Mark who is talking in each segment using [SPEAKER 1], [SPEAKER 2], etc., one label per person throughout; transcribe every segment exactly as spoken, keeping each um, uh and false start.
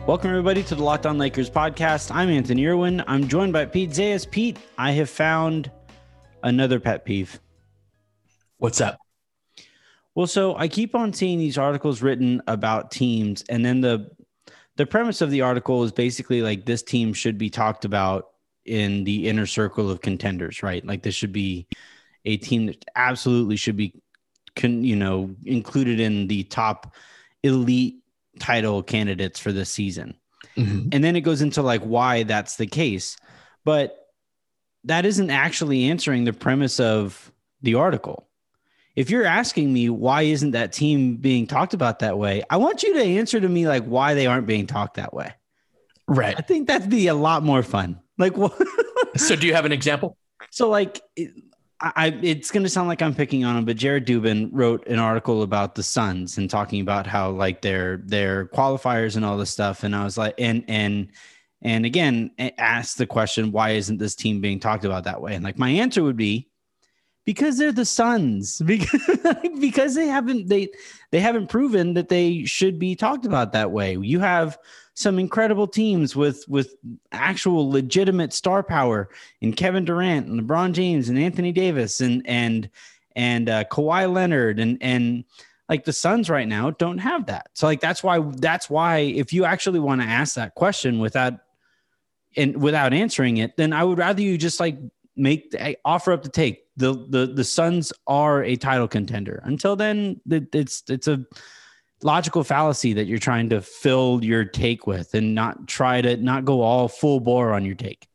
[SPEAKER 1] Welcome, everybody, to the Locked On Lakers podcast. I'm Anthony Irwin. I'm joined by Pete Zayas. Pete, I have found another pet peeve.
[SPEAKER 2] What's up?
[SPEAKER 1] Well, so I keep on seeing these articles written about teams, and then the the premise of the article is basically like this team should be talked about in the inner circle of contenders, right? Like this should be a team that absolutely should be, con, you know, included in the top elite title candidates for this season. Mm-hmm. And then it goes into like why that's the case, but that isn't actually answering the premise of the article. If you're asking me why isn't that team being talked about that way, I want you to answer to me like why they aren't being talked that way.
[SPEAKER 2] Right.
[SPEAKER 1] I think that'd be a lot more fun. Like what?
[SPEAKER 2] So do you have an example?
[SPEAKER 1] So like it, I, it's going to sound like I'm picking on him, but Jared Dubin wrote an article about the Suns and talking about how like their their qualifiers and all this stuff. And I was like, and and and again, asked the question, why isn't this team being talked about that way? And like my answer would be because they're the Suns, because because they haven't they they haven't proven that they should be talked about that way. You have some incredible teams with with actual legitimate star power in Kevin Durant and LeBron James and Anthony Davis and and and uh, Kawhi Leonard and and like the Suns right now don't have that. So like that's why that's why if you actually want to ask that question without and without answering it, then I would rather you just like make the, offer up the take. The the the Suns are a title contender. Until then, it's it's a logical fallacy that you're trying to fill your take with and not try to not go all full bore on your take.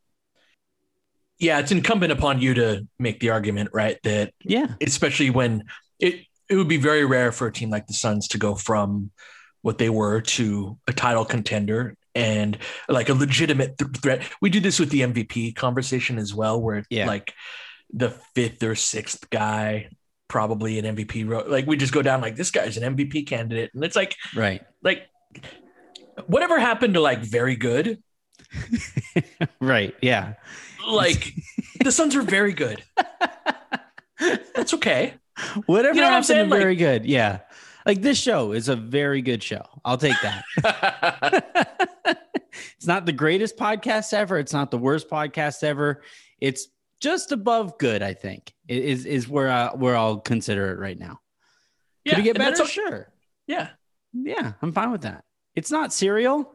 [SPEAKER 2] Yeah, it's incumbent upon you to make the argument, right? That
[SPEAKER 1] yeah,
[SPEAKER 2] especially when it it would be very rare for a team like the Suns to go from what they were to a title contender and like a legitimate th- threat. We do this with the M V P conversation as well, where
[SPEAKER 1] yeah.
[SPEAKER 2] like the fifth or sixth guy, probably an M V P. Like we just go down like this guy's an M V P candidate. And it's like,
[SPEAKER 1] right.
[SPEAKER 2] Like whatever happened to like very good.
[SPEAKER 1] Right. Yeah.
[SPEAKER 2] Like the Suns are very good. That's okay.
[SPEAKER 1] Whatever
[SPEAKER 2] you know
[SPEAKER 1] happened to
[SPEAKER 2] like,
[SPEAKER 1] very good. Yeah. Like this show is a very good show. I'll take that. It's not the greatest podcast ever. It's not the worst podcast ever. It's just above good, I think, is is where I, where I'll consider it right now.
[SPEAKER 2] Yeah,
[SPEAKER 1] Could it get better?
[SPEAKER 2] Okay.
[SPEAKER 1] Sure.
[SPEAKER 2] Yeah.
[SPEAKER 1] Yeah, I'm fine with that. It's not cereal.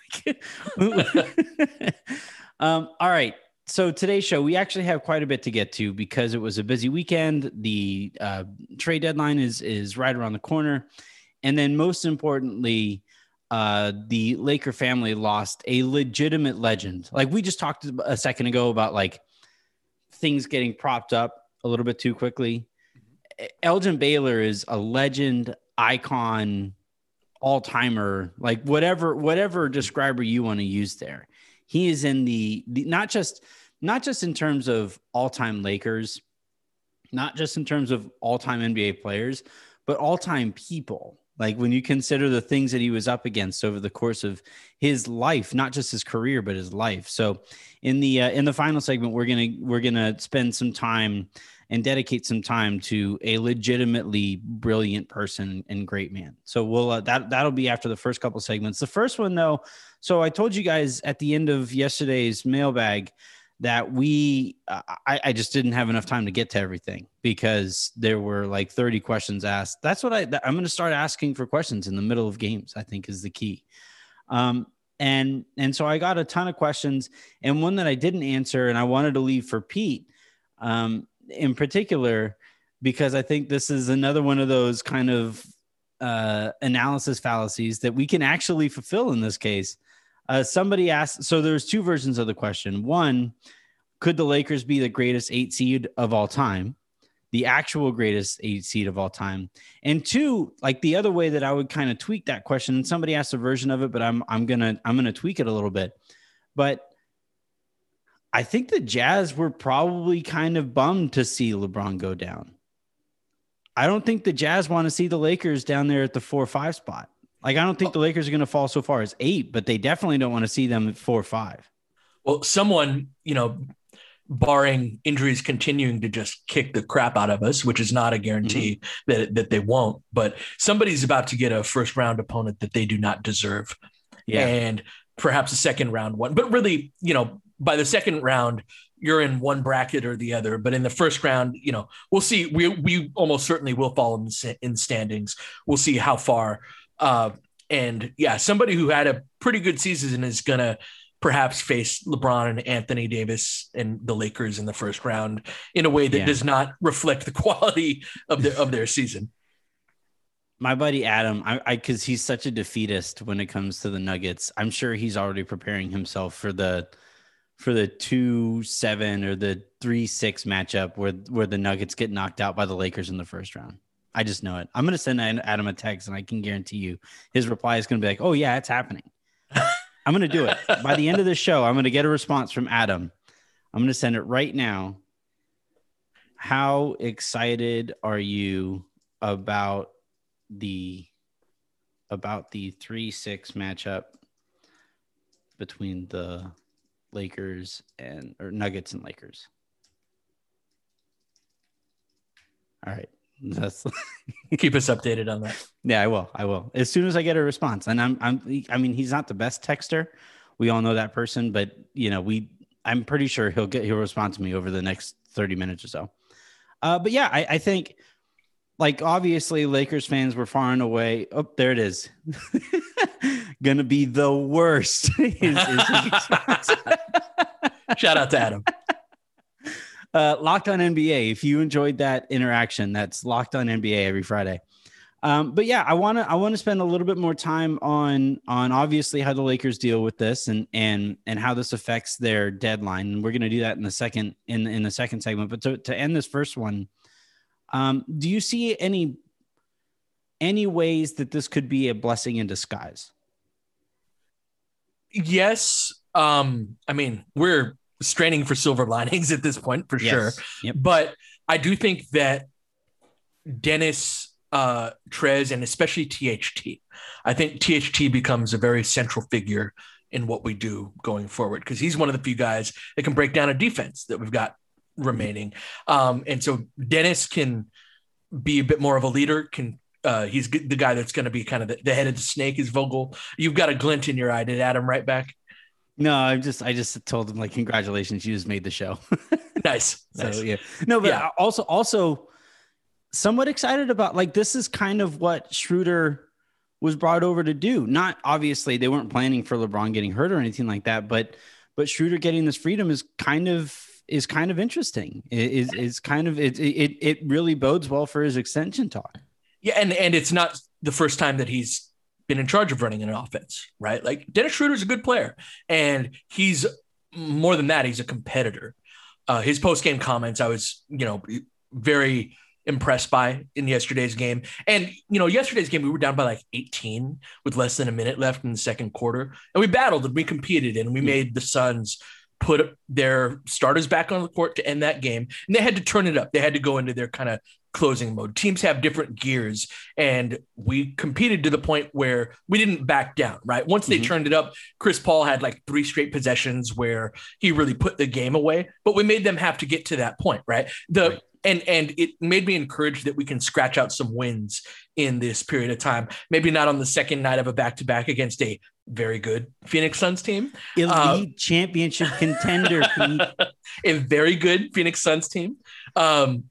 [SPEAKER 1] um, all right. So today's show, we actually have quite a bit to get to because it was a busy weekend. The uh, trade deadline is is right around the corner. And then most importantly, uh, the Laker family lost a legitimate legend. Like we just talked a second ago about like things getting propped up a little bit too quickly. Elgin Baylor is a legend, icon, all-timer, like whatever whatever describer you want to use there. He is in the, the not just not just in terms of all-time Lakers, not just in terms of all-time N B A players, but all-time people. Like when you consider the things that he was up against over the course of his life, not just his career, but his life. So in the uh, in the final segment, we're gonna we're gonna spend some time and dedicate some time to a legitimately brilliant person and great man. So we'll uh, that that'll be after the first couple segments. The first one though, so I told you guys at the end of yesterday's mailbag that we uh, I, I just didn't have enough time to get to everything because there were like thirty questions asked. That's what I I'm going to start asking for questions in the middle of games, I think is the key. Um, and and so I got a ton of questions, and one that I didn't answer and I wanted to leave for Pete um, in particular, because I think this is another one of those kind of uh, analysis fallacies that we can actually fulfill in this case. Uh, somebody asked, so there's two versions of the question. One, could the Lakers be the greatest eight seed of all time? The actual greatest eight seed of all time. And two, like the other way that I would kind of tweak that question, and somebody asked a version of it, but I'm I'm gonna I'm gonna tweak it a little bit. But I think the Jazz were probably kind of bummed to see LeBron go down. I don't think the Jazz want to see the Lakers down there at the four or five spot. Like, I don't think the Lakers are going to fall so far as eight, but they definitely don't want to see them at four or five.
[SPEAKER 2] Well, someone, you know, barring injuries continuing to just kick the crap out of us, which is not a guarantee mm-hmm. that, that they won't, but somebody's about to get a first round opponent that they do not deserve. yeah. and perhaps a second round one. But really, you know, by the second round, you're in one bracket or the other. But in the first round, you know, we'll see. We we almost certainly will fall in, in standings. We'll see how far. Uh, and yeah, somebody who had a pretty good season is going to perhaps face LeBron and Anthony Davis and the Lakers in the first round in a way that yeah. does not reflect the quality of their, of their season.
[SPEAKER 1] My buddy Adam, I, I, cause he's such a defeatist when it comes to the Nuggets. I'm sure he's already preparing himself for the, for the two, seven or the three, six matchup where, where the Nuggets get knocked out by the Lakers in the first round. I just know it. I'm going to send Adam a text and I can guarantee you his reply is going to be like, oh yeah, it's happening. I'm going to do it. By the end of the show, I'm going to get a response from Adam. I'm going to send it right now. How excited are you about the about the three six matchup between the Lakers and or Nuggets and Lakers? All right. That's
[SPEAKER 2] keep us updated on that.
[SPEAKER 1] Yeah, I will. I will. As soon as I get a response. And I'm I'm I mean, he's not the best texter. We all know that person, but you know, we I'm pretty sure he'll get he'll respond to me over the next thirty minutes or so. Uh, but yeah, I, I think like obviously Lakers fans were far and away. Oh, there it is. Gonna be the worst. is, is
[SPEAKER 2] Shout out to Adam.
[SPEAKER 1] Uh, Locked on N B A. If you enjoyed that interaction, that's Locked on N B A every Friday. Um, but yeah, I want to I want to spend a little bit more time on on obviously how the Lakers deal with this and and and how this affects their deadline. And we're going to do that in the second in in the second segment. But to to end this first one, um, do you see any any ways that this could be a blessing in disguise?
[SPEAKER 2] Yes. Um, I mean, we're straining for silver linings at this point for yes. sure.
[SPEAKER 1] Yep.
[SPEAKER 2] But I do think that Dennis, uh, Trez, and especially T H T, I think T H T becomes a very central figure in what we do going forward because he's one of the few guys that can break down a defense that we've got remaining. Um, and so Dennis can be a bit more of a leader, can uh, he's the guy that's going to be kind of the, the head of the snake is Vogel. You've got a glint in your eye. Did Adam right back?
[SPEAKER 1] No, I just I just told him like congratulations, you just made the show.
[SPEAKER 2] Nice.
[SPEAKER 1] So
[SPEAKER 2] nice.
[SPEAKER 1] yeah. No, but
[SPEAKER 2] yeah.
[SPEAKER 1] also also somewhat excited about like this is kind of what Schroeder was brought over to do. Not obviously they weren't planning for LeBron getting hurt or anything like that, but but Schroeder getting this freedom is kind of is kind of interesting. It is is kind of it it it really bodes well for his extension talk.
[SPEAKER 2] Yeah, and and it's not the first time that he's been in charge of running an offense, right? Like Dennis Schroeder is a good player and he's more than that. He's a competitor. Uh, his post-game comments, I was, you know, very impressed by in yesterday's game. And, you know, yesterday's game, we were down by like eighteen with less than a minute left in the second quarter. And we battled and we competed and we made the Suns put their starters back on the court to end that game. And they had to turn it up. They had to go into their kind of closing mode. Teams have different gears and we competed to the point where we didn't back down, right? Once they mm-hmm. turned it up, Chris Paul had like three straight possessions where he really put the game away, but we made them have to get to that point, right? The right. And and it made me encouraged that we can scratch out some wins in this period of time. Maybe not on the second night of a back-to-back against a very good Phoenix Suns team.
[SPEAKER 1] Elite uh, championship contender.
[SPEAKER 2] A very good Phoenix Suns team. Um,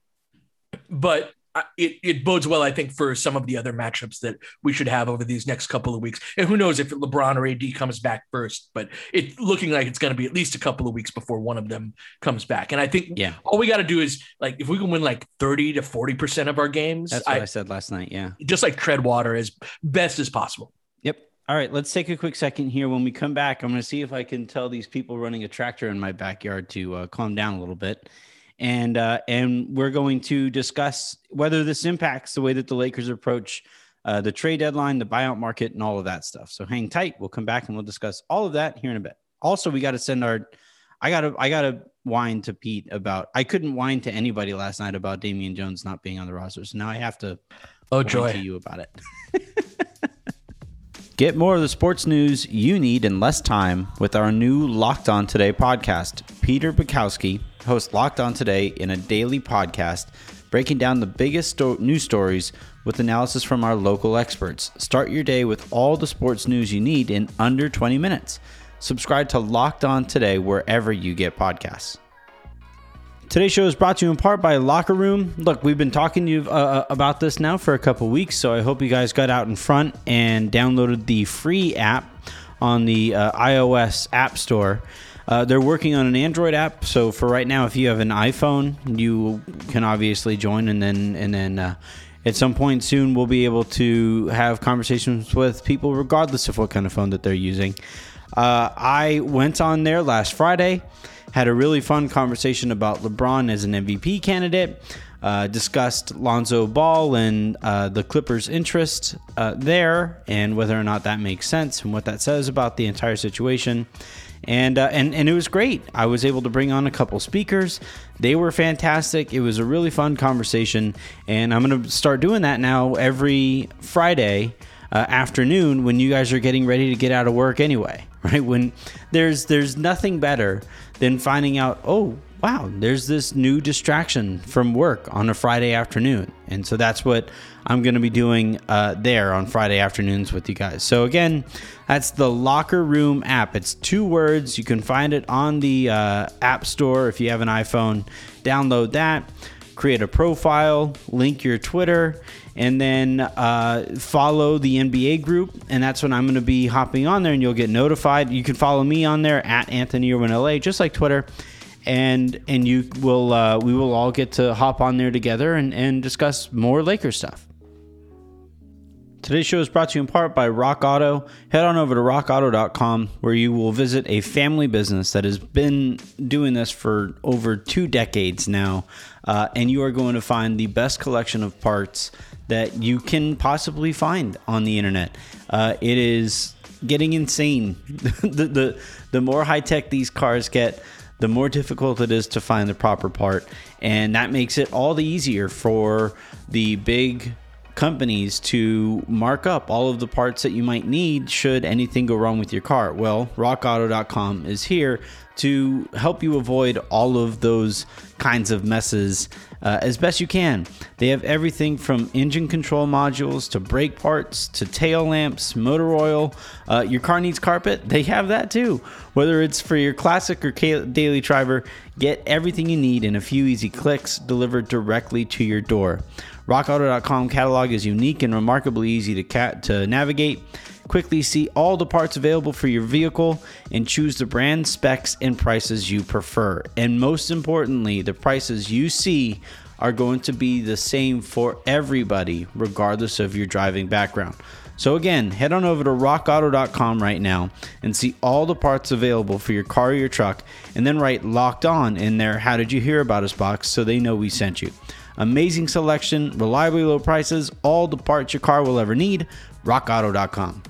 [SPEAKER 2] but it, it bodes well, I think, for some of the other matchups that we should have over these next couple of weeks. And who knows if LeBron or A D comes back first, but it's looking like it's going to be at least a couple of weeks before one of them comes back. And I think
[SPEAKER 1] yeah.
[SPEAKER 2] all we got to do is, like, if we can win like thirty to forty percent of our games.
[SPEAKER 1] That's what I, I said last night, yeah.
[SPEAKER 2] Just like tread water as best as possible.
[SPEAKER 1] Yep. All right, let's take a quick second here. When we come back, I'm going to see if I can tell these people running a tractor in my backyard to uh, calm down a little bit. And uh, and we're going to discuss whether this impacts the way that the Lakers approach uh, the trade deadline, the buyout market, and all of that stuff. So hang tight. We'll come back and we'll discuss all of that here in a bit. Also, we got to send our – I got to I got to whine to Pete about – I couldn't whine to anybody last night about Damian Jones not being on the roster. So now I have to
[SPEAKER 2] oh,
[SPEAKER 1] whine
[SPEAKER 2] joy.
[SPEAKER 1] to you about it. Get more of the sports news you need in less time with our new Locked On Today podcast. Peter Bukowski host Locked On Today in a daily podcast, breaking down the biggest sto- news stories with analysis from our local experts. Start your day with all the sports news you need in under twenty minutes. Subscribe to Locked On Today wherever you get podcasts. Today's show is brought to you in part by Locker Room. Look, we've been talking to you uh, about this now for a couple weeks, so I hope you guys got out in front and downloaded the free app on the uh, iOS App Store. Uh, they're working on an Android app, so for right now, if you have an iPhone, you can obviously join, and then and then uh, at some point soon, we'll be able to have conversations with people regardless of what kind of phone that they're using. Uh, I went on there last Friday. Had a really fun conversation about LeBron as an M V P candidate, uh, discussed Lonzo Ball and uh, the Clippers' interest uh, there and whether or not that makes sense and what that says about the entire situation. And, uh, and and it was great. I was able to bring on a couple speakers. They were fantastic. It was a really fun conversation. And I'm going to start doing that now every Friday uh, afternoon when you guys are getting ready to get out of work anyway. Right? When there's there's nothing better than finding out, oh, wow, there's this new distraction from work on a Friday afternoon. And so that's what I'm going to be doing uh, there on Friday afternoons with you guys. So again, that's the Locker Room app. It's two words. You can find it on the uh, App Store if you have an iPhone. Download that, create a profile, link your Twitter, and then uh, follow the N B A group. And that's when I'm going to be hopping on there, and you'll get notified. You can follow me on there at Anthony Irwin L A, just like Twitter. And and you will uh, we will all get to hop on there together and, and discuss more Lakers stuff. Today's show is brought to you in part by Rock Auto. Head on over to rock auto dot com where you will visit a family business that has been doing this for over two decades now. Uh, and you are going to find the best collection of parts that you can possibly find on the internet. Uh, it is getting insane. the, the, the more high-tech these cars get, the more difficult it is to find the proper part. And that makes it all the easier for the big companies to mark up all of the parts that you might need should anything go wrong with your car. Well, rock auto dot com is here to help you avoid all of those kinds of messes uh, as best you can. They have everything from engine control modules to brake parts to tail lamps, motor oil. Uh, your car needs carpet? They have that too. Whether it's for your classic or daily driver, get everything you need in a few easy clicks delivered directly to your door. rock auto dot com catalog is unique and remarkably easy to cat to navigate. Quickly see all the parts available for your vehicle and choose the brand, specs, and prices you prefer. And most importantly, the prices you see are going to be the same for everybody, regardless of your driving background. So again, head on over to rock auto dot com right now and see all the parts available for your car or your truck, and then write Locked On in their How Did You Hear About Us box so they know we sent you. Amazing selection, reliably low prices, all the parts your car will ever need. rock auto dot com.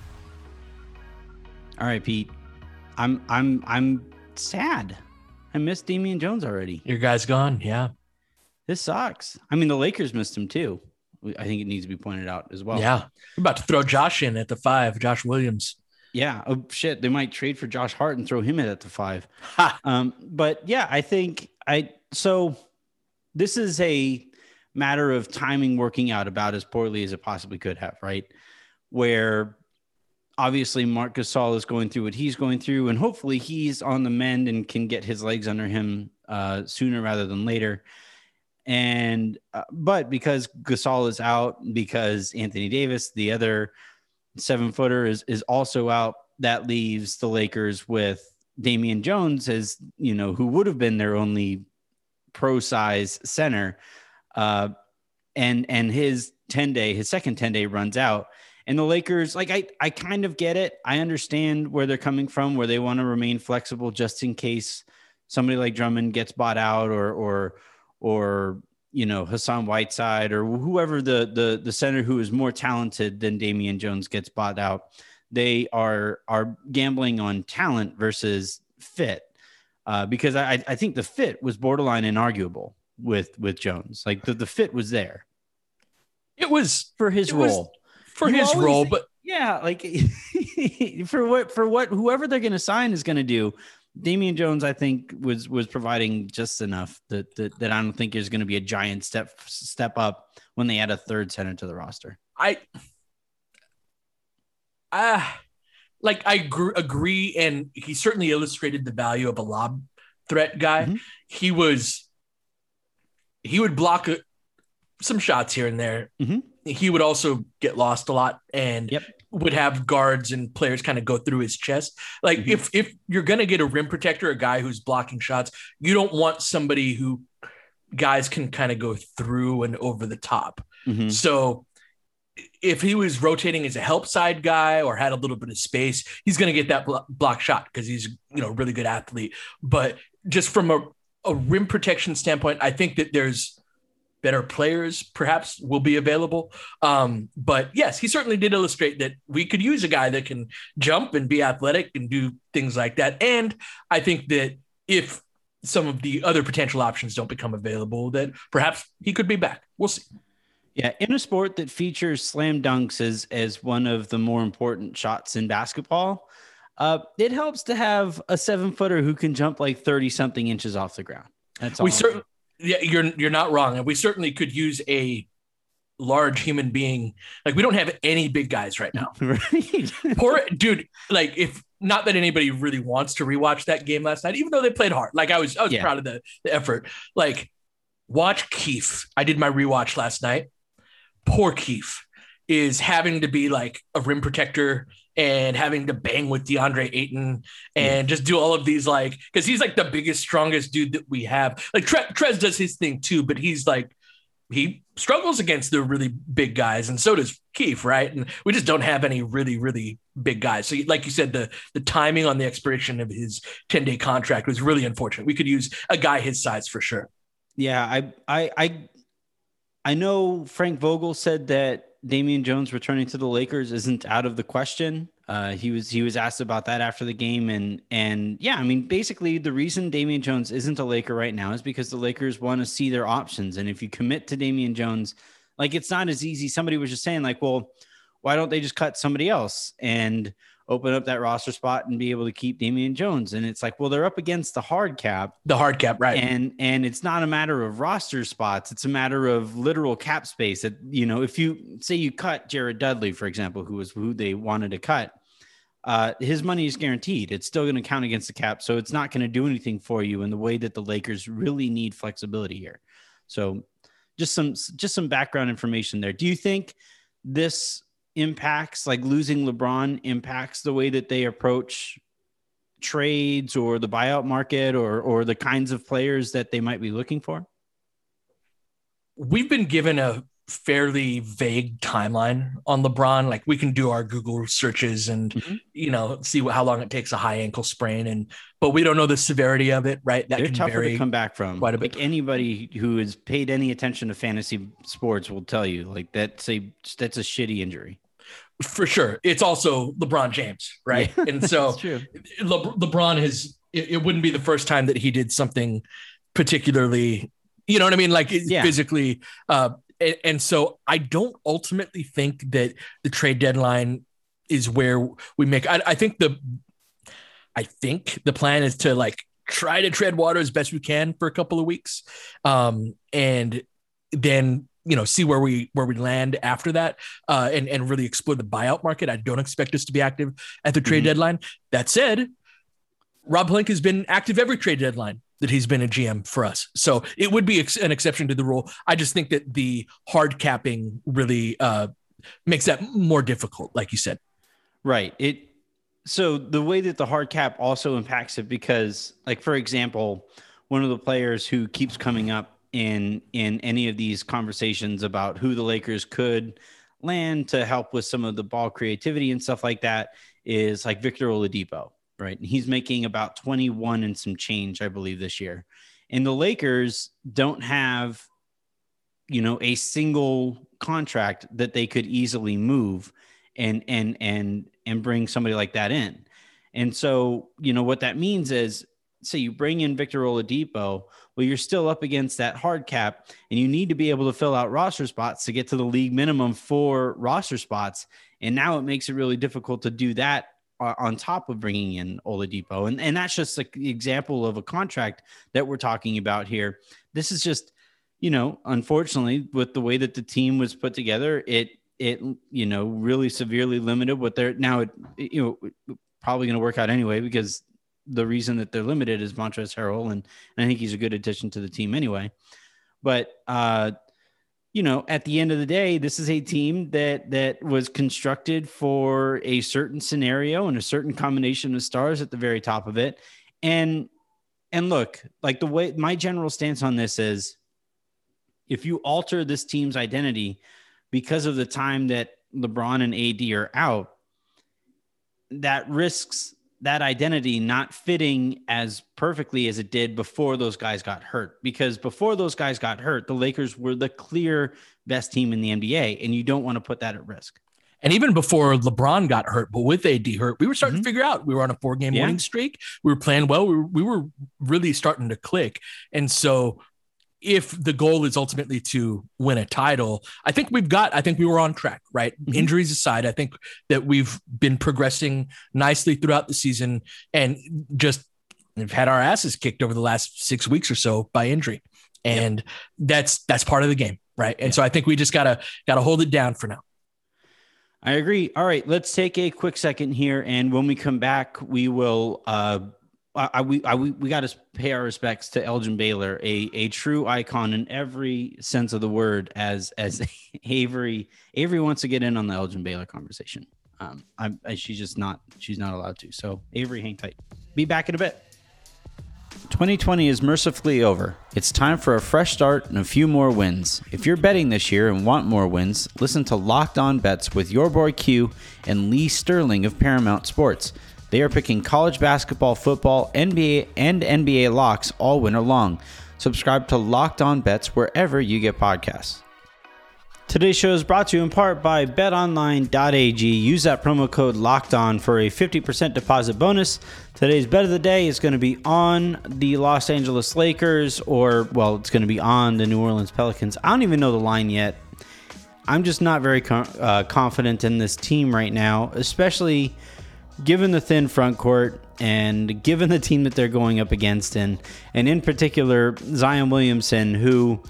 [SPEAKER 1] All right, Pete. I'm I'm I'm sad. I missed Damian Jones already.
[SPEAKER 2] Your guy's gone. Yeah.
[SPEAKER 1] This sucks. I mean, the Lakers missed him too. I think it needs to be pointed out as well.
[SPEAKER 2] Yeah. We're about to throw Josh in at the five, Josh Williams.
[SPEAKER 1] Yeah. Oh shit. They might trade for Josh Hart and throw him in at the five. Ha. Um, but yeah, I think I so this is a matter of timing working out about as poorly as it possibly could have, right? Where obviously Marc Gasol is going through what he's going through, and hopefully he's on the mend and can get his legs under him uh, sooner rather than later. And uh, but because Gasol is out, because Anthony Davis, the other seven footer, is is also out, that leaves the Lakers with Damian Jones as, you know, who would have been their only pro size center. Uh, and and his ten day, his second ten day runs out. And the Lakers, like, I, I kind of get it. I understand where they're coming from, where they want to remain flexible just in case somebody like Drummond gets bought out, or, or, or, you know, Hassan Whiteside, or whoever the, the, the center who is more talented than Damian Jones gets bought out. They are, are gambling on talent versus fit. Uh, because I, I think the fit was borderline inarguable with, with Jones. Like the, the fit was there.
[SPEAKER 2] It was
[SPEAKER 1] for his role.
[SPEAKER 2] Was- For you his role,
[SPEAKER 1] think,
[SPEAKER 2] but
[SPEAKER 1] yeah, like for what for what whoever they're going to sign is going to do. Damian Jones, I think, was was providing just enough that that, that I don't think is going to be a giant step step up when they add a third center to the roster.
[SPEAKER 2] I, uh, like I gr- agree, and he certainly illustrated the value of a lob threat guy. Mm-hmm. He was, he would block a, some shots here and there.
[SPEAKER 1] Mm-hmm.
[SPEAKER 2] He would also get lost a lot, and
[SPEAKER 1] yep.
[SPEAKER 2] would have guards and players kind of go through his chest. Like mm-hmm. if if you're going to get a rim protector, a guy who's blocking shots, you don't want somebody who guys can kind of go through and over the top.
[SPEAKER 1] Mm-hmm.
[SPEAKER 2] So if he was rotating as a help side guy or had a little bit of space, he's going to get that blo- block shot because he's, you know, a really good athlete. But just from a, a rim protection standpoint, I think that there's better players perhaps will be available. Um, but yes, he certainly did illustrate that we could use a guy that can jump and be athletic and do things like that. And I think that if some of the other potential options don't become available, that perhaps he could be back. We'll see.
[SPEAKER 1] Yeah, in a sport that features slam dunks as, as one of the more important shots in basketball, uh, it helps to have a seven footer who can jump like thirty something inches off the ground. That's all.
[SPEAKER 2] We certainly, yeah, you're you're not wrong, and we certainly could use a large human being. Like we don't have any big guys right now.
[SPEAKER 1] Right.
[SPEAKER 2] Poor dude. Like if not that anybody really wants to rewatch that game last night, even though they played hard. Like I was, I was yeah. proud of the, the effort. Like watch Keith. I did my rewatch last night. Poor Keith is having to be like a rim protector and having to bang with DeAndre Ayton and yeah. just do all of these, like, because he's like the biggest, strongest dude that we have. Like Tre- Trez does his thing too, but he's like, he struggles against the really big guys, and so does Keith, right? And we just don't have any really, really big guys. So like you said, the the timing on the expiration of his ten-day contract was really unfortunate. We could use a guy his size for sure.
[SPEAKER 1] Yeah, I I I I know Frank Vogel said that Damian Jones returning to the Lakers isn't out of the question. Uh, he was he was asked about that after the game, and and yeah, I mean, basically the reason Damian Jones isn't a Laker right now is because the Lakers want to see their options, and if you commit to Damian Jones, like it's not as easy. Somebody was just saying like, well, why don't they just cut somebody else and open up that roster spot and be able to keep Damian Jones? And it's like, well, they're up against the hard cap,
[SPEAKER 2] the hard cap, right?
[SPEAKER 1] And and it's not a matter of roster spots; it's a matter of literal cap space. That, you know, if you say you cut Jared Dudley, for example, who was who they wanted to cut, uh, his money is guaranteed. It's still going to count against the cap, so it's not going to do anything for you in the way that the Lakers really need flexibility here. So, just some just some background information there. Do you think this impacts, like losing LeBron impacts the way that they approach trades or the buyout market or or the kinds of players that they might be looking for?
[SPEAKER 2] We've been given a fairly vague timeline on LeBron. Like we can do our Google searches and, mm-hmm. you know, see what, how long it takes a high ankle sprain, and but we don't know the severity of it, right? That
[SPEAKER 1] They're
[SPEAKER 2] can
[SPEAKER 1] tougher
[SPEAKER 2] vary
[SPEAKER 1] to come back from.
[SPEAKER 2] Quite a bit.
[SPEAKER 1] Like anybody who has paid any attention to fantasy sports will tell you, like that's a that's a shitty injury.
[SPEAKER 2] For sure. It's also LeBron James, right?
[SPEAKER 1] Yeah,
[SPEAKER 2] and so Le- LeBron has, it, it wouldn't be the first time that he did something particularly, you know what I mean? Like yeah. physically. Uh, and, and so I don't ultimately think that the trade deadline is where we make, I, I think the, I think the plan is to like try to tread water as best we can for a couple of weeks. Um, and then, you know, see where we where we land after that, uh, and and really explore the buyout market. I don't expect us to be active at the trade mm-hmm. deadline. That said, Rob Pelinka has been active every trade deadline that he's been a G M for us, so it would be ex- an exception to the rule. I just think that the hard capping really uh, makes that more difficult, like you said.
[SPEAKER 1] Right. It. So the way that the hard cap also impacts it, because, like for example, one of the players who keeps coming up in in any of these conversations about who the Lakers could land to help with some of the ball creativity and stuff like that is like Victor Oladipo, right? And he's making about twenty-one and some change, I believe, this year. And the Lakers don't have, you know, a single contract that they could easily move and and and and bring somebody like that in. And so, you know, what that means is, say you bring in Victor Oladipo, well, you're still up against that hard cap, and you need to be able to fill out roster spots to get to the league minimum for roster spots. And now it makes it really difficult to do that on top of bringing in Oladipo. And, and that's just like the example of a contract that we're talking about here. This is just, you know, unfortunately, with the way that the team was put together, it, it, you know, really severely limited what they're now, it, you know, probably going to work out anyway, because the reason that they're limited is Montrezl Harrell. And, and I think he's a good addition to the team anyway. But, uh, you know, at the end of the day, this is a team that that was constructed for a certain scenario and a certain combination of stars at the very top of it. And and look, like the way my general stance on this is, if you alter this team's identity because of the time that LeBron and A D are out, that risks that identity not fitting as perfectly as it did before those guys got hurt. Because before those guys got hurt, the Lakers were the clear best team in the N B A, and you don't want to put that at risk.
[SPEAKER 2] And even before LeBron got hurt, but with A D hurt, we were starting mm-hmm. to figure out we were on a four game yeah. winning streak. We were playing well. We were, we were really starting to click. And so if the goal is ultimately to win a title, I think we've got, I think we were on track, right? Mm-hmm. Injuries aside, I think that we've been progressing nicely throughout the season, and just we've had our asses kicked over the last six weeks or so by injury. And yep. that's, that's part of the game. Right. And yeah. so I think we just gotta, gotta hold it down for now.
[SPEAKER 1] I agree. All right, let's take a quick second here. And when we come back, we will, uh, I, we I, we, we got to pay our respects to Elgin Baylor, a a true icon in every sense of the word. As as Avery Avery wants to get in on the Elgin Baylor conversation. Um, I'm I, she's just not she's not allowed to. So Avery, hang tight. Be back in a bit. twenty twenty is mercifully over. It's time for a fresh start and a few more wins. If you're betting this year and want more wins, listen to Locked On Bets with your boy Q and Lee Sterling of Paramount Sports. They are picking college basketball, football, N B A, and N B A locks all winter long. Subscribe to Locked On Bets wherever you get podcasts. Today's show is brought to you in part by bet online dot a g. Use that promo code LOCKEDON for a fifty percent deposit bonus. Today's bet of the day is going to be on the Los Angeles Lakers, or, well, it's going to be on the New Orleans Pelicans. I don't even know the line yet. I'm just not very com- uh, confident in this team right now, especially given the thin front court and given the team that they're going up against, and, and in particular, Zion Williamson, who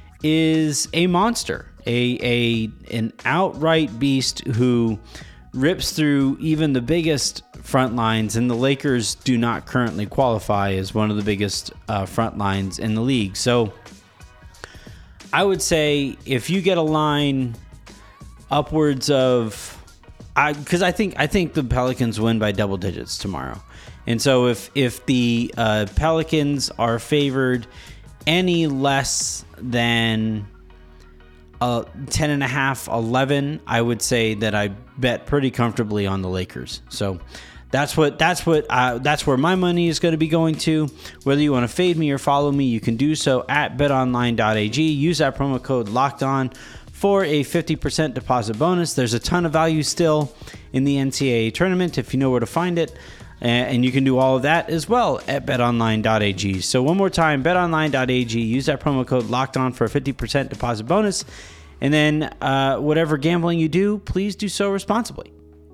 [SPEAKER 1] is a monster, a, a an outright beast who rips through even the biggest front lines, and the Lakers do not currently qualify as one of the biggest uh, front lines in the league. So I would say if you get a line upwards of, I because I think I think the Pelicans win by double digits tomorrow, and so if if the uh, Pelicans are favored any less than uh, ten and a half, eleven, I would say that I bet pretty comfortably on the Lakers. So that's what that's what uh, that's where my money is going to be going to. Whether you want to fade me or follow me, you can do so at bet online dot a g. Use that promo code Locked On for a fifty percent deposit bonus. There's a ton of value still in the N C double A tournament if you know where to find it. And you can do all of that as well at bet online dot a g. So one more time, bet online dot a g. Use that promo code LOCKEDON for a fifty percent deposit bonus. And then uh, whatever gambling you do, please do so responsibly.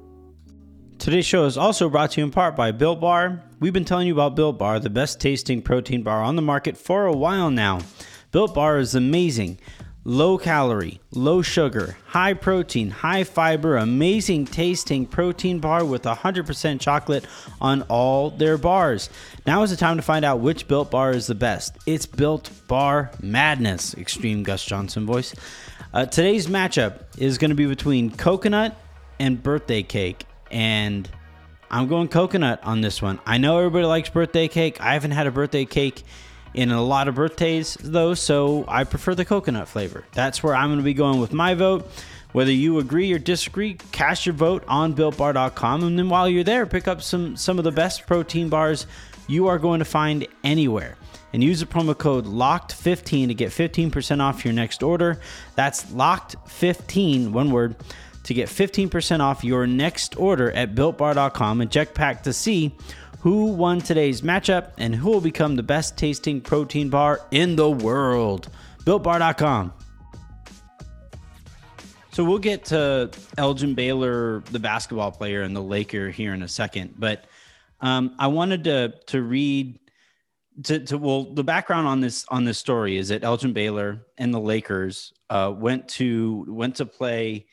[SPEAKER 1] Today's show is also brought to you in part by Built Bar. We've been telling you about Built Bar, the best tasting protein bar on the market for a while now. Built Bar is amazing. Low calorie, low sugar, high protein, high fiber, amazing tasting protein bar with one hundred percent chocolate on all their bars. Now is the time to find out which Built Bar is the best. It's Built Bar Madness, extreme Gus Johnson voice. Uh, today's matchup is going to be between coconut and birthday cake, and I'm going coconut on this one. I know everybody likes birthday cake. I haven't had a birthday cake in a lot of birthdays, though, so I prefer the coconut flavor. That's where I'm going to be going with my vote. Whether you agree or disagree, cast your vote on built bar dot com, and then while you're there, pick up some, some of the best protein bars you are going to find anywhere. And use the promo code locked fifteen to get fifteen percent off your next order. That's locked fifteen, one word, to get fifteen percent off your next order at built bar dot com, and check back to see who won today's matchup and who will become the best tasting protein bar in the world. built bar dot com. So we'll get to Elgin Baylor, the basketball player, and the Laker here in a second. But um, I wanted to to read to, to well, the background on this on this story is that Elgin Baylor and the Lakers uh, went to went to play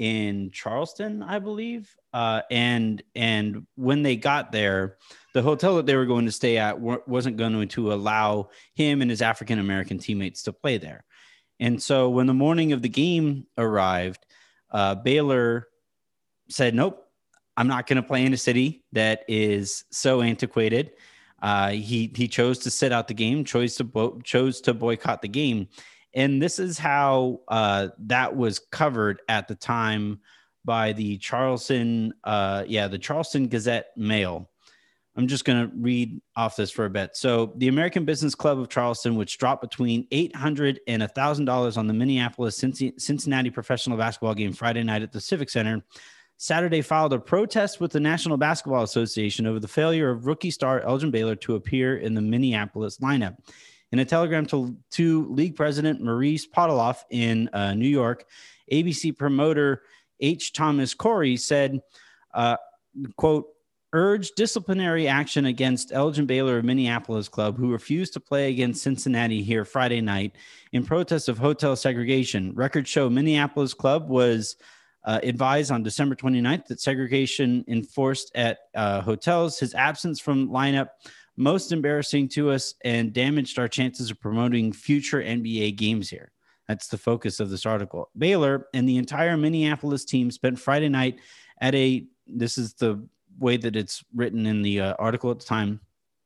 [SPEAKER 1] in Charleston, I believe, uh, and and when they got there, the hotel that they were going to stay at wasn't going to allow him and his African American teammates to play there. And so when the morning of the game arrived, uh, Baylor said, nope, I'm not going to play in a city that is so antiquated. Uh, he he chose to sit out the game, chose to bo- chose to boycott the game. And this is how uh, that was covered at the time by the Charleston, uh, yeah, the Charleston Gazette Mail. I'm just going to read off this for a bit. So the American Business Club of Charleston, which dropped between eight hundred dollars and one thousand dollars on the Minneapolis Cincinnati professional basketball game Friday night at the Civic Center, Saturday filed a protest with the National Basketball Association over the failure of rookie star Elgin Baylor to appear in the Minneapolis lineup. In a telegram to, to league president Maurice Podoloff in uh, New York, A B C promoter H. Thomas Corey said, uh, quote, urged disciplinary action against Elgin Baylor of Minneapolis Club, who refused to play against Cincinnati here Friday night in protest of hotel segregation. Records show Minneapolis Club was uh, advised on December twenty-ninth that segregation enforced at uh, hotels. His absence from lineup most embarrassing to us and damaged our chances of promoting future N B A games here. That's the focus of this article. Baylor and the entire Minneapolis team spent Friday night at a, this is the way that it's written in the uh, article at the time,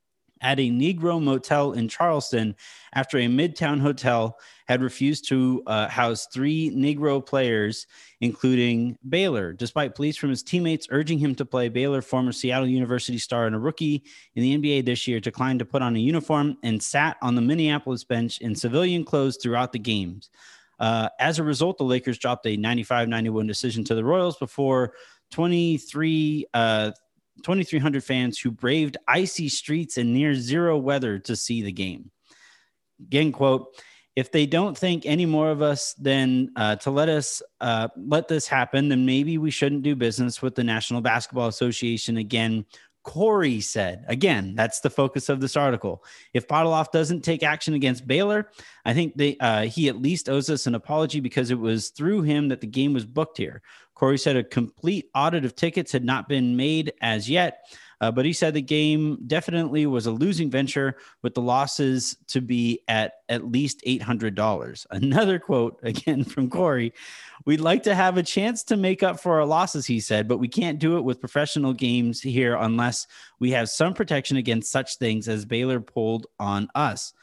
[SPEAKER 1] at a Negro motel in Charleston after a Midtown hotel had refused to uh, house three Negro players, including Baylor. Despite pleas from his teammates urging him to play, Baylor, former Seattle University star and a rookie in the N B A this year, declined to put on a uniform and sat on the Minneapolis bench in civilian clothes throughout the games. Uh, as a result, the Lakers dropped a ninety-five ninety-one decision to the Royals before twenty-three uh, twenty-three hundred fans who braved icy streets and near zero weather to see the game. Again, quote, if they don't think any more of us than uh, to let us uh, let this happen, then maybe we shouldn't do business with the National Basketball Association again, Corey said. Again, that's the focus of this article. If Podoloff doesn't take action against Baylor, I think they, uh, he at least owes us an apology because it was through him that the game was booked here. Corey said a complete audit of tickets had not been made as yet, uh, but he said the game definitely was a losing venture with the losses to be at at least eight hundred dollars. Another quote again from Corey, we'd like to have a chance to make up for our losses, he said, but we can't do it with professional games here unless we have some protection against such things as Baylor pulled on us.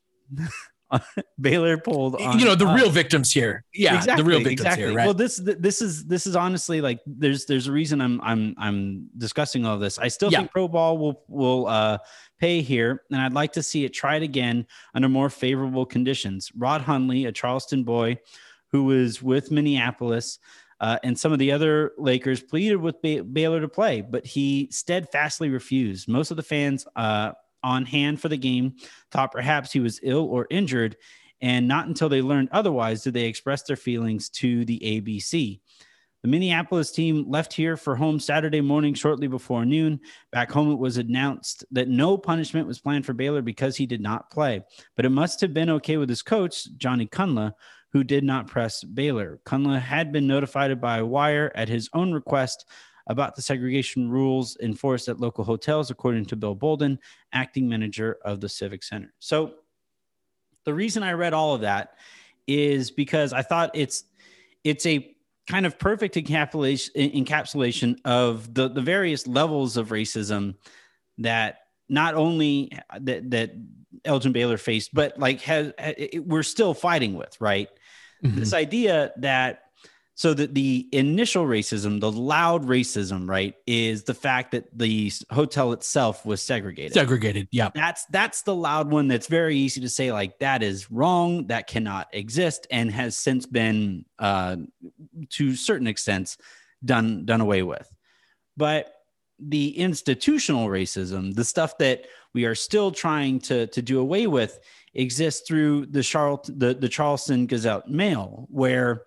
[SPEAKER 1] Baylor pulled on
[SPEAKER 2] you know the
[SPEAKER 1] us.
[SPEAKER 2] real victims here. Yeah,
[SPEAKER 1] exactly,
[SPEAKER 2] the real victims
[SPEAKER 1] exactly.
[SPEAKER 2] here, right?
[SPEAKER 1] Well, this this is this is honestly like there's there's a reason I'm I'm I'm discussing all this. I still
[SPEAKER 2] Yeah.
[SPEAKER 1] think pro ball will will uh, pay here, and I'd like to see it tried again under more favorable conditions. Rod Hundley, a Charleston boy who was with Minneapolis, uh, and some of the other Lakers pleaded with Bay- Baylor to play, but he steadfastly refused. Most of the fans uh, on hand for the game thought perhaps he was ill or injured, and not until they learned otherwise did they express their feelings to the A B C. The Minneapolis team left here for home Saturday morning shortly before noon. Back home, it was announced that no punishment was planned for Baylor because he did not play, but it must have been okay with his coach, Johnny Cunla, who did not press Baylor. Cunla had been notified by Wire at his own request about the segregation rules enforced at local hotels, according to Bill Bolden, acting manager of the Civic Center. So the reason I read all of that is because I thought it's it's a kind of perfect encapsulation, encapsulation of the, the various levels of racism that not only that, that Elgin Baylor faced, but like has, it, we're still fighting with, right? Mm-hmm. This idea that So the, the initial racism, the loud racism, right, is the fact that the hotel itself was segregated.
[SPEAKER 2] Segregated, yeah.
[SPEAKER 1] That's that's the loud one that's very easy to say, like, that is wrong, that cannot exist, and has since been, uh, to certain extents, done done away with. But the institutional racism, the stuff that we are still trying to, to do away with, exists through the, Charl- the, the Charleston Gazette Mail, where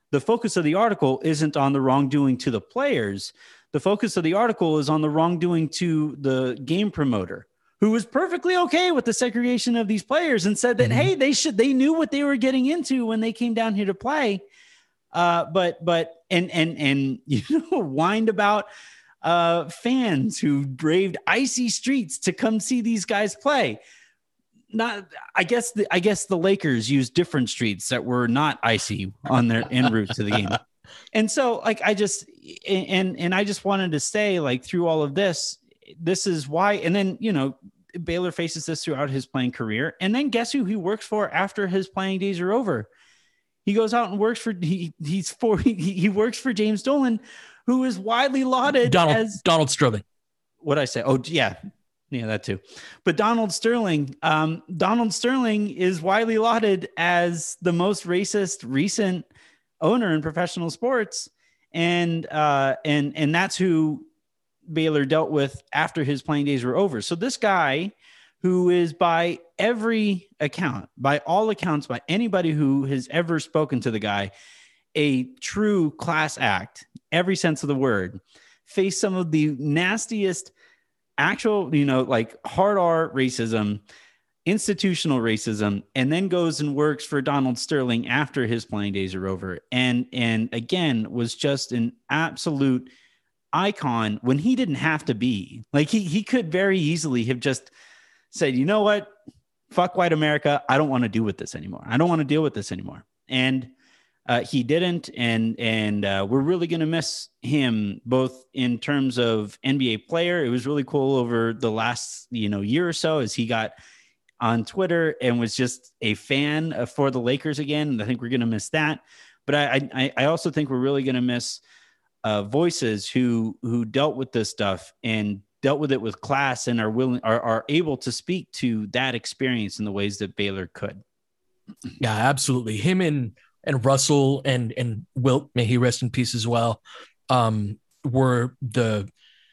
[SPEAKER 1] the focus of the article isn't on the wrongdoing to the players. The focus of the article is on the wrongdoing to the game promoter, who was perfectly okay with the segregation of these players and said that, mm-hmm. hey, they should, they knew what they were getting into when they came down here to play. Uh, but, but, and, and, and, you know, whined about uh, fans who braved icy streets to come see these guys play. Not, I guess, the, I guess the Lakers used different streets that were not icy on their en route to the game. And so like, I just, and, and I just wanted to say, like, through all of this, this is why. And then, you know, Baylor faces this throughout his playing career. And then guess who he works for after his playing days are over? He goes out and works for, he he's for, he, he works for James Dolan, who is widely lauded
[SPEAKER 2] Donald,
[SPEAKER 1] as
[SPEAKER 2] Donald Sterling.
[SPEAKER 1] What'd I say? Oh yeah. Yeah, that too. But Donald Sterling, um, Donald Sterling is widely lauded as the most racist recent owner in professional sports. And, uh, and, and that's who Baylor dealt with after his playing days were over. So this guy, who is by every account, by all accounts, by anybody who has ever spoken to the guy, a true class act, every sense of the word, faced some of the nastiest actual, you know, like hard R racism, institutional racism, and then goes and works for Donald Sterling after his playing days are over. And, and again, was just an absolute icon when he didn't have to be. Like he, he could very easily have just said, you know what, fuck white America. I don't want to deal with this anymore. I don't want to deal with this anymore. And uh, he didn't. And, and uh, we're really going to miss him both in terms of N B A player. It was really cool over the last, you know, year or so as he got on Twitter and was just a fan for the Lakers again. I think we're going to miss that. But I, I, I also think we're really going to miss uh, voices who, who dealt with this stuff and dealt with it with class and are willing, are, are able to speak to that experience in the ways that Baylor could.
[SPEAKER 2] Yeah, absolutely. Him and, and Russell and, and Wilt, may he rest in peace as well, um, were the,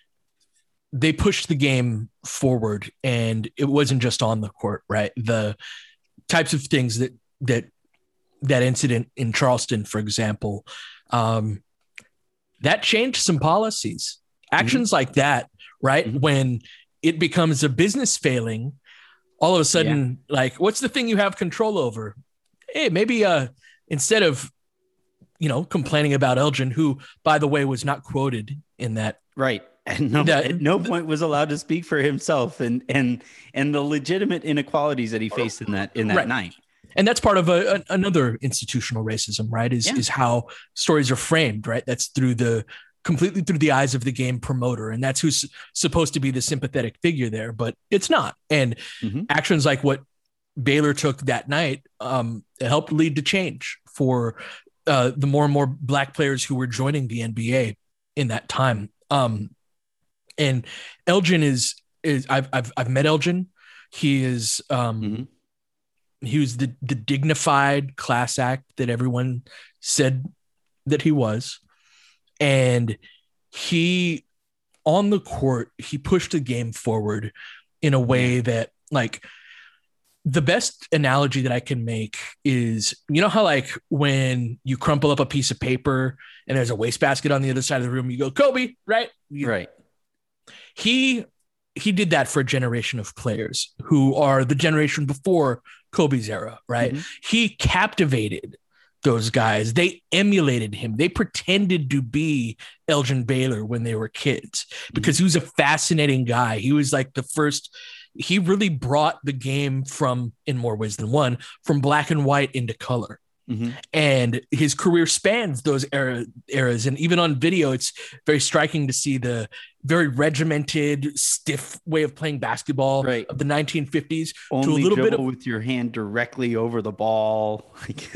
[SPEAKER 2] they pushed the game forward, and it wasn't just on the court, right? The types of things that, that, that incident in Charleston, for example, um, that changed some policies, actions mm-hmm. like that, right? Mm-hmm. When it becomes a business failing, all of a sudden, yeah. like, what's the thing you have control over? Hey, maybe uh, instead of, you know, complaining about Elgin, who, by the way, was not quoted in that.
[SPEAKER 1] Right. And no, that, at no point was allowed to speak for himself and, and, and the legitimate inequalities that he faced in that, in that
[SPEAKER 2] right.
[SPEAKER 1] night.
[SPEAKER 2] And that's part of a, a, another institutional racism, right? Is, yeah. is how stories are framed, right? That's through the, completely through the eyes of the game promoter. And that's who's supposed to be the sympathetic figure there, but it's not. And mm-hmm. actions like what Baylor took that night um, helped lead to change for uh, the more and more Black players who were joining the N B A in that time. Um, and Elgin is, is I've, I've, I've met Elgin. He is, um, mm-hmm. he was the, the dignified class act that everyone said that he was. And he, on the court, he pushed the game forward in a way that, like, the best analogy that I can make is, you know how, like, when you crumple up a piece of paper and there's a wastebasket on the other side of the room, you go, Kobe, right? You,
[SPEAKER 1] right.
[SPEAKER 2] He, he did that for a generation of players who are the generation before Kobe's era, right? Mm-hmm. He captivated those guys. They emulated him. They pretended to be Elgin Baylor when they were kids because he was a fascinating guy. He was like the first, he really brought the game from, in more ways than one, from black and white into color. Mm-hmm. And his career spans those era, eras. And even on video, it's very striking to see the very regimented, stiff way of playing basketball
[SPEAKER 1] right.
[SPEAKER 2] of the nineteen fifties.
[SPEAKER 1] Only
[SPEAKER 2] to a little
[SPEAKER 1] dribble
[SPEAKER 2] bit of,
[SPEAKER 1] with your hand directly over the ball.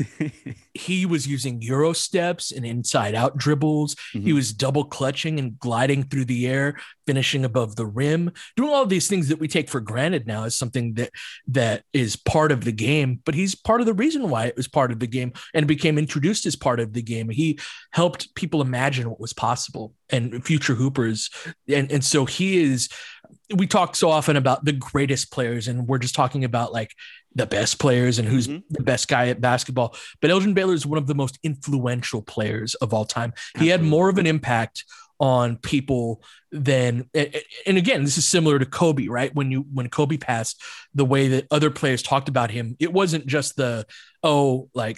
[SPEAKER 2] He was using Euro steps and inside out dribbles. Mm-hmm. He was double clutching and gliding through the air, finishing above the rim, doing all of these things that we take for granted now as something that, that is part of the game, but he's part of the reason why it was part of the game and became introduced as part of the game. He helped people imagine what was possible and future hoopers. And, and so he is, we talk so often about the greatest players, and we're just talking about like the best players and who's
[SPEAKER 1] Mhm.
[SPEAKER 2] the best guy at basketball. But Elgin Baylor is one of the most influential players of all time. He had more of an impact on people than, and again, this is similar to Kobe, right? When you, when Kobe passed, the way that other players talked about him, it wasn't just the, oh, like,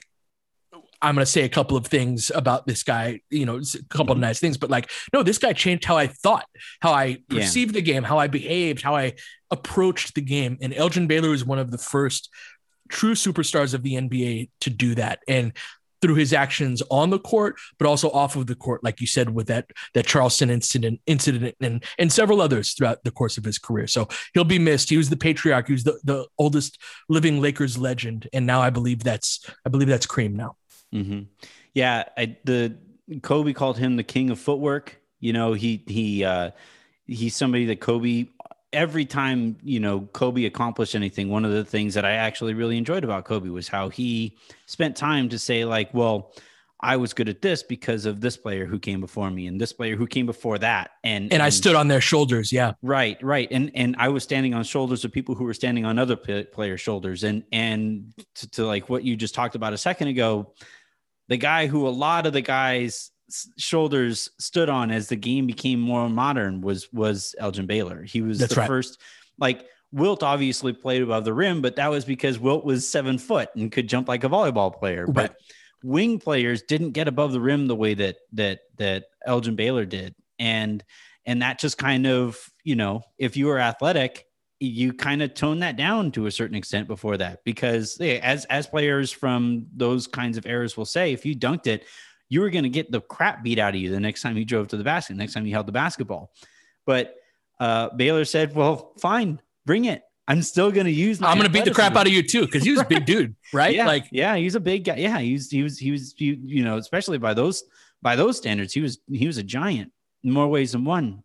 [SPEAKER 2] I'm going to say a couple of things about this guy, you know, a couple of nice things, but like, no, this guy changed how I thought, how I perceived yeah. the game, how I behaved, how I approached the game. And Elgin Baylor is one of the first true superstars of the N B A to do that. And through his actions on the court, but also off of the court, like you said, with that, that Charleston incident, incident and, and several others throughout the course of his career. So he'll be missed. He was the patriarch. He was the, the oldest living Lakers legend. And now I believe that's, I believe that's cream now.
[SPEAKER 1] Mm-hmm. Yeah. I, the Kobe called him the king of footwork. You know, he, he, uh, he's somebody that Kobe, every time, you know, Kobe accomplished anything, one of the things that I actually really enjoyed about Kobe was how he spent time to say like, well, I was good at this because of this player who came before me and this player who came before that. And,
[SPEAKER 2] and, and I stood on their shoulders. Yeah.
[SPEAKER 1] Right. Right. And, and I was standing on shoulders of people who were standing on other players' shoulders. And, and to, to like what you just talked about a second ago, the guy who a lot of the guys' shoulders stood on as the game became more modern was, was Elgin Baylor. He was
[SPEAKER 2] That's
[SPEAKER 1] the
[SPEAKER 2] right.
[SPEAKER 1] first, like Wilt obviously played above the rim, but that was because Wilt was seven foot and could jump like a volleyball player.
[SPEAKER 2] Right.
[SPEAKER 1] But wing players didn't get above the rim the way that, that, that Elgin Baylor did. And, and that just kind of, you know, if you were athletic, you kind of tone that down to a certain extent before that, because hey, as, as players from those kinds of eras will say, if you dunked it, you were going to get the crap beat out of you the next time you drove to the basket, next time you held the basketball. But uh, Baylor said, well, fine, bring it. I'm still going to use my
[SPEAKER 2] I'm going to beat the crap out of you too. Cause he was a big dude, right?
[SPEAKER 1] Yeah,
[SPEAKER 2] like,
[SPEAKER 1] yeah, he's a big guy. Yeah. He was, he was, he was, you, you know, especially by those, by those standards, he was, he was a giant in more ways than one.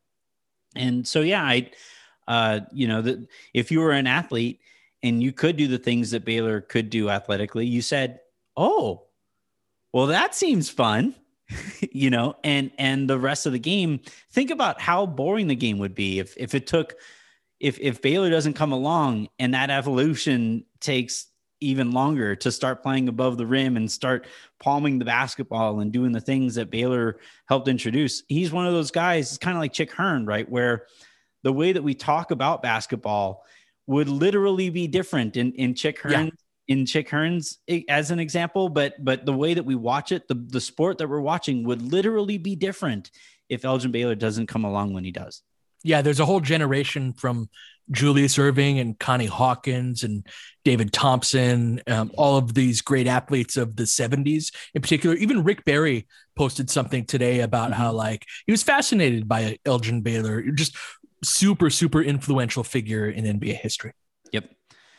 [SPEAKER 1] And so, yeah, I, uh, you know, that if you were an athlete and you could do the things that Baylor could do athletically, you said, oh, well, that seems fun, you know, and, and the rest of the game, think about how boring the game would be if, if it took, if, if Baylor doesn't come along and that evolution takes even longer to start playing above the rim and start palming the basketball and doing the things that Baylor helped introduce. He's one of those guys, it's kind of like Chick Hearn, right? Where the way that we talk about basketball would literally be different in, in Chick Hearn, yeah. in Chick Hearn's as an example, but, but the way that we watch it, the, the sport that we're watching would literally be different if Elgin Baylor doesn't come along when he does.
[SPEAKER 2] Yeah. There's a whole generation from Julius Erving and Connie Hawkins and David Thompson, um, all of these great athletes of the seventies in particular. Even Rick Barry posted something today about mm-hmm. how like he was fascinated by Elgin Baylor, just super, super influential figure in N B A history.
[SPEAKER 1] Yep.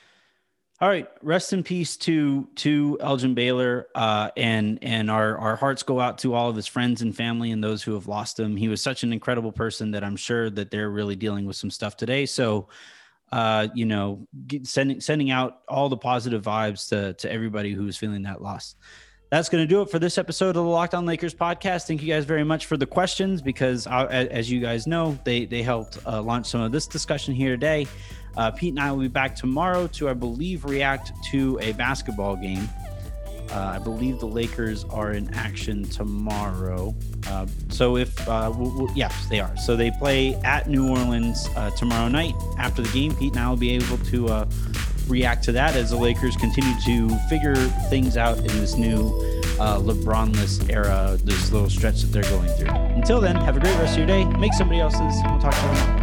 [SPEAKER 1] All right. Rest in peace to, to Elgin Baylor. Uh, and, and our, our hearts go out to all of his friends and family and those who have lost him. He was such an incredible person that I'm sure that they're really dealing with some stuff today. So, uh, you know, get, sending, sending out all the positive vibes to, to everybody who's feeling that loss. That's going to do it for this episode of the Locked On Lakers podcast. Thank you guys very much for the questions, because I, as you guys know, they, they helped uh, launch some of this discussion here today. Uh, Pete and I will be back tomorrow to, I believe, react to a basketball game. Uh, I believe the Lakers are in action tomorrow. Uh, so if, uh, we'll, we'll, yes, they are. So they play at New Orleans uh, tomorrow night. After the game, Pete and I will be able to uh, react to that as the Lakers continue to figure things out in this new uh, LeBron-less era, this little stretch that they're going through. Until then, have a great rest of your day. Make somebody else's. We'll talk to you tomorrow.